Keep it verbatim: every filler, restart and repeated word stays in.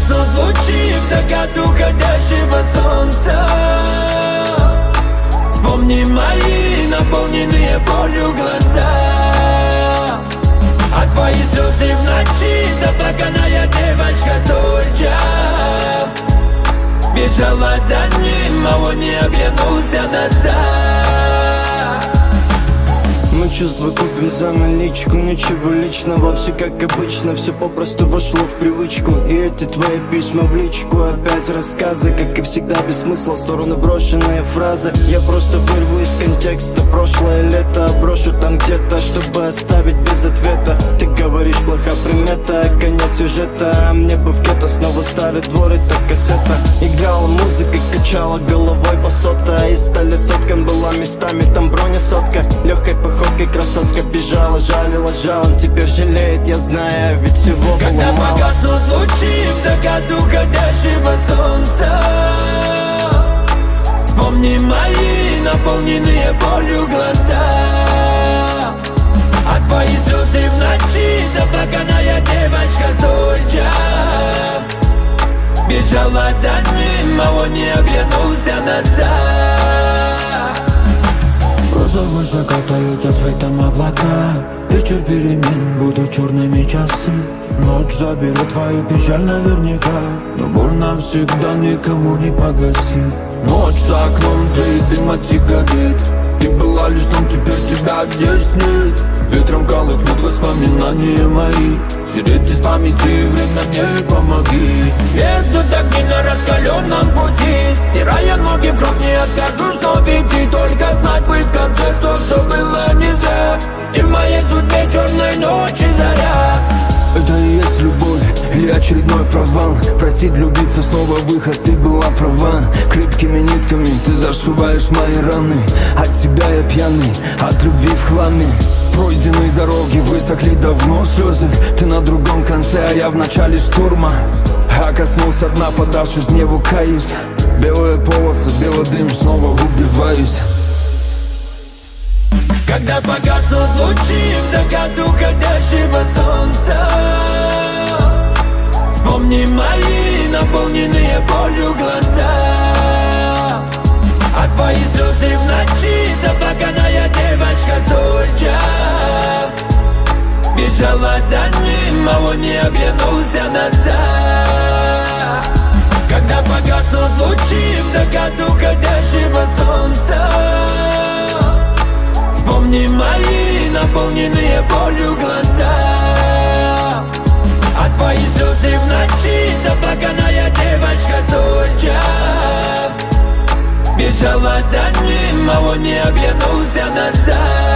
погаснут лучи в закат уходящего солнца. Вспомни мои наполненные болью глаза, а твои слезы в ночи, заплаканная девочка Зорья бежала за ним, а он не оглянулся назад. Мы чувства купим за наличку, ничего личного, все как обычно, все попросту вошло в привычку. И эти твои письма в личку, опять рассказы, как и всегда без смысла, в сторону брошенные фразы. Я просто вырву из контекста прошлое лето, брошу там где-то, чтобы оставить без ответа. Ты говоришь, плоха примета, конец сюжета, а мне бы в гетто снова старый двор и та кассета. Играла музыка, качала головой басота, и стали соткан была местами, там броня сотка. Легкой походкой красотка бежала, жалила жалом, теперь жалеет, я знаю, ведь всего когда было мало. Когда погаснут лучи в закат уходящего солнца, вспомни мои наполненные болью глаза, а твои слезы в ночи, заплаканная девочка Зорья бежала за ним, а он не оглянулся назад. Розовый закатаются светом облака, вечер перемен, будут черными часы. Ночь заберет твою печаль наверняка, но боль навсегда никому не погасит. Ночь за окном, ты дым от сигарет, ты была лишь сном, теперь тебя здесь нет. Ветром колыхнут воспоминания мои, стереть из памяти, время мне помоги. Едут огни на раскаленном пути, стирая ноги в кровь, не откажусь, но ведь только знать бы в конце, что все было не зря. И в моей судьбе черной ночи заря. Это и есть любовь или очередной провал? Просить влюбиться, снова выход, ты была права. Крепкими нитками ты зашиваешь мои раны. От себя я пьяный, от любви в хламе. Пройденные дороги высохли давно слезы. Ты на другом конце, а я в начале штурма. А коснулся дна, подавшись гневу, каюсь. Белые полосы, белый дым, снова убиваюсь. Когда погаснут лучи в закат уходящего солнца, вспомни мои наполненные болью глаза, а твои слезы в ночи, заплаканная девочка Зорья бежала за ним, а он не оглянулся назад. Когда погаснут лучи в закат уходящего солнца, вспомни мои наполненные болью глаза, а твои слезы в ночи, заплаканная девочка Зорья бежала за ним, а он не оглянулся назад.